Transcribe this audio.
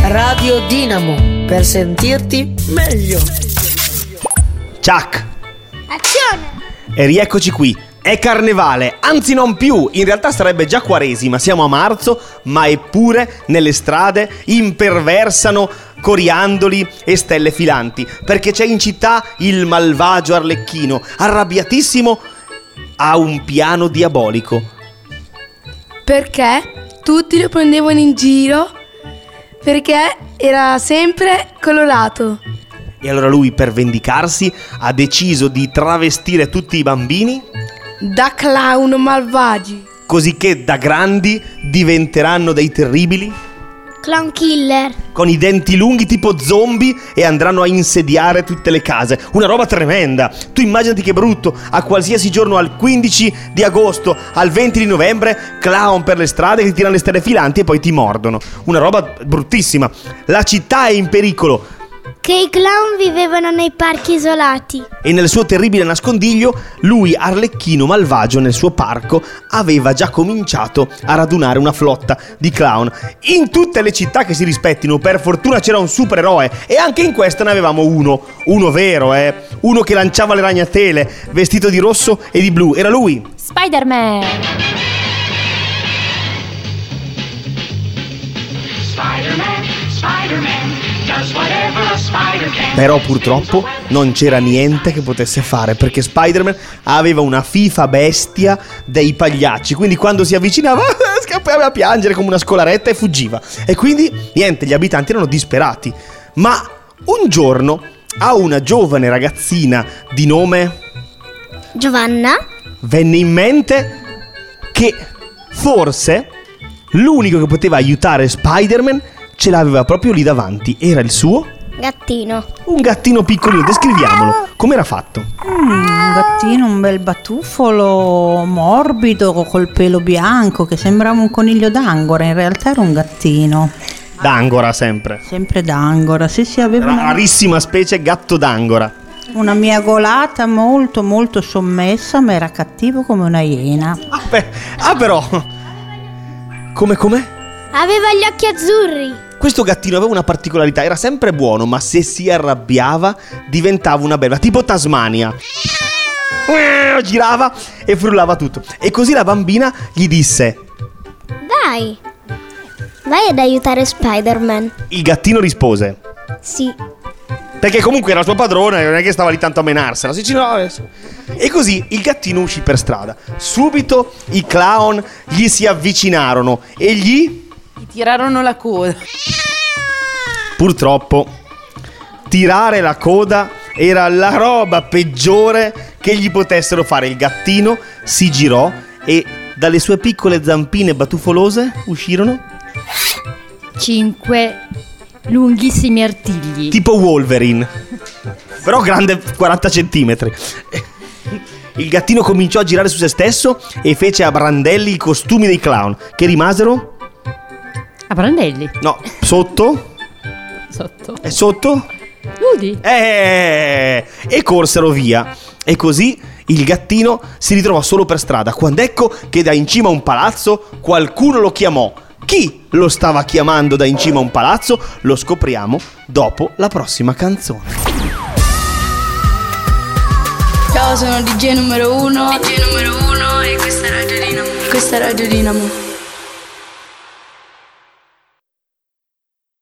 Radio Dinamo, per sentirti meglio. Ciak! Azione! E rieccoci qui. È carnevale, anzi non più, in realtà sarebbe già quaresima, siamo a marzo, ma eppure nelle strade imperversano coriandoli e stelle filanti, perché c'è in città il malvagio Arlecchino, arrabbiatissimo, ha un piano diabolico. Perché tutti lo prendevano in giro, perché era sempre colorato. E allora lui, per vendicarsi, ha deciso di travestire tutti i bambini Da clown malvagi. cosicché da grandi diventeranno dei terribili Clown killer. con i denti lunghi tipo zombie e andranno a insediare tutte le case. Una roba tremenda. Tu immaginati che brutto, a qualsiasi giorno, al 15 di agosto, al 20 di novembre, clown per le strade che ti tirano le stelle filanti e poi ti mordono. Una roba bruttissima. La città è in pericolo. Che i clown vivevano nei parchi isolati. E nel suo terribile nascondiglio, lui, Arlecchino malvagio, nel suo parco, aveva già cominciato a radunare una flotta di clown. In tutte le città che si rispettino, per fortuna c'era un supereroe, e anche in questa ne avevamo uno vero, uno che lanciava le ragnatele, vestito di rosso e di blu. Era lui, Spider-Man. Spider-Man does whatever a spider can. Però purtroppo non c'era niente che potesse fare, perché Spider-Man aveva una fifa bestia dei pagliacci, quindi quando si avvicinava scappava a piangere come una scolaretta e fuggiva. E quindi niente, gli abitanti erano disperati. Ma un giorno a una giovane ragazzina di nome Giovanna? venne in mente che forse l'unico che poteva aiutare Spider-Man ce l'aveva proprio lì davanti. Era il suo Gattino. un gattino piccolino. Descriviamolo. Com'era fatto? Un gattino, un bel batuffolo morbido col pelo bianco che sembrava un coniglio d'Angora, in realtà era un gattino. D'Angora sempre. Sempre d'Angora, sì, aveva Rarissima specie, gatto d'Angora. una miagolata molto molto sommessa, ma era cattivo come una iena. Però come? Aveva gli occhi azzurri. Questo gattino aveva una particolarità, era sempre buono, ma se si arrabbiava diventava una belva, tipo Tasmania. Girava e frullava tutto. E così la bambina gli disse: Dai, vai ad aiutare Spider-Man. il gattino rispose, Sì. perché comunque era il suo padrone, non è che stava lì tanto a menarsela. E così il gattino uscì per strada. Subito i clown gli si avvicinarono e gli Tirarono la coda. purtroppo tirare la coda era la roba peggiore che gli potessero fare. Il gattino si girò e dalle sue piccole zampine batuffolose uscirono 5 lunghissimi artigli. tipo Wolverine, però grande 40 centimetri. Il gattino cominciò a girare su se stesso e fece a brandelli i costumi dei clown, che rimasero A brandelli. no, sotto Sotto. e sotto Nudi. e corsero via. E così il gattino si ritrovò solo per strada, quando ecco che da in cima a un palazzo qualcuno lo chiamò. Chi lo stava chiamando da in cima a un palazzo lo scopriamo dopo la prossima canzone. Ciao, sono DJ numero 1. DJ numero 1 e questa è Radio Dinamo. Questa è Radio Dinamo.